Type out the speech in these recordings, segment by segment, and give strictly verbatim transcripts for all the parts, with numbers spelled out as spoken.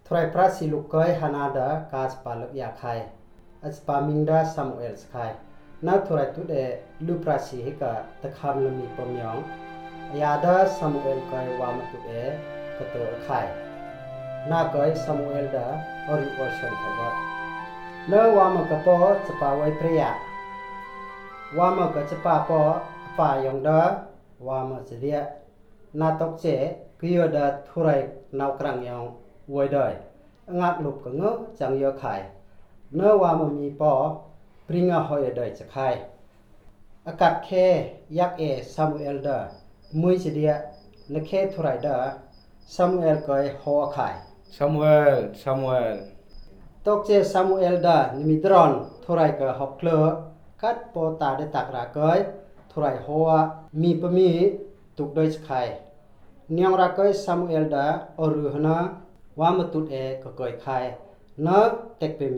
ทรายพระสิลุกเกยฮานาดากาสปาลกยาไคอัสปามิงดาซามูเอลสไคนาทรายตุเดลูปราสิฮิกะตะคามลมีปมยองยาดาซามูเอลเกยวามตุเอกะโตไคนาเกยซามูเอลดาอริโอชันไคบอเนวามกะปอสปาไวเปรียวามกะสปาปอปายองดาวามสเดียนาตกเจกิโยดาทุไรนาวกรังยองไว้ได้งักลุบกงจังยอไข่เนื้อว่ามันมีปอปริงหอยได้จะไข่อากาศแค่ยักเอซามูเอลดามุยเสดียนแค่ทุไรดาซามูเอลก็หัวไข่ Samuel Samuel ตกเจซามูเอลดานิมิตรอนทุไรก็หกเคลือกัดปอตาได้ตักรากอยทุไรหัวมีปมีตุกได้จะไข่เนียงรากอยซามูเอลดาอรูหนาว่ามาตุดเอก็ก่อยไข่เนื้อเต็กเปมี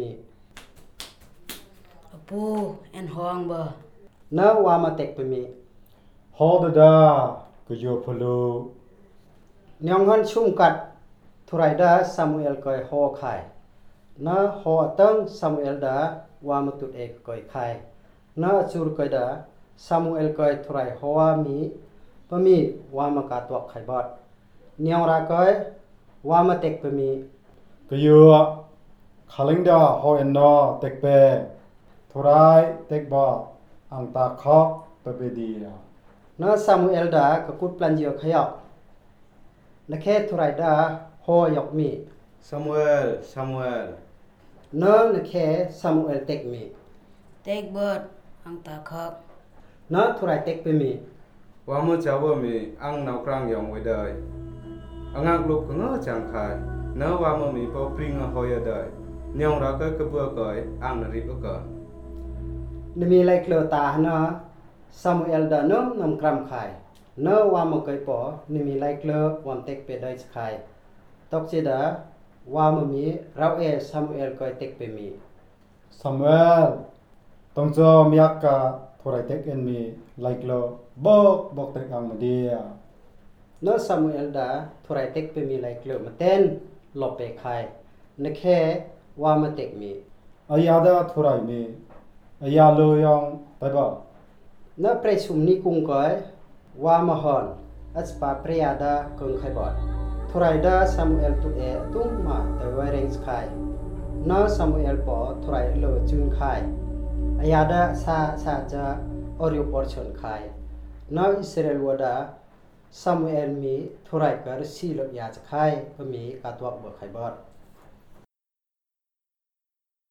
Apu en hoang ba. เนื้อว่ามาเต็กเปมี Hodada kujo pulu เนียงหันชุ่มกัดทุไรดาซามูเอลก่อยหอไข่เนื้อหอตั้งซามูเอลดาว่ามาตุดเอก็ก่อยไข่เนื้อจูรก่อยดาซามูเอลก่อยทุไรหัวมีปมีว่ามากาตัวไข่บอดเนียงรากอยว่ามาเต็กเปมี kujo khalinda ho enno tekpe thurai tekba angta khok pebedia เนื้อซามูเอลดาก็กุดปลันเยียวขยับนักแค่ทุไรดาหอยกมี Samuel Samuel เนื้อนักแค่ซามูเอลเต็กมี Tek bot ang takhak. เนื้อทุไรเต็กเปมี Wamu chawa mi ang nau krang yong we dai Angak lup kanga chang khai Na wamu mi po pringa hoya dai Nyong ra ka kabua kai ang na rip ka นมีไลเคลตาเนื้อซามูเอลดาเนื้อนำกรัมไข่เนื้อวามกอยปอนมีไลเคลวันเต็กเปได้ไข่ตกเจดาวามมีเราเอซามูเอลกอยเต็กเปมี Samuel tongjo miaka thurai tek en mi like lo bok bok tek ang madia เนื้อซามูเอลดาทุไรเต็กเปมีไลเคลมาเต้นหลบเปไข่นักแค่วามเต็กมี ayada thurai mi ayalo yong taiba เนื้อประชุมนี้กุ้งก้อยวามหอนอัสปาเปรียดาเกิงไขบอดทุไรดาซามูเอลตุเอตุ้งมาแต่ไวเริงส์ไข่เนื้อซามูเอลปอทุไรโลจุนไข่อายาดาซาซาจาอริโอปอร์ชนไข่เนื้ออิสราเอลวดาซามูเอลมีทุไรกรสีลยาจะไข่ก็มีกาตัวเบิกไขบอด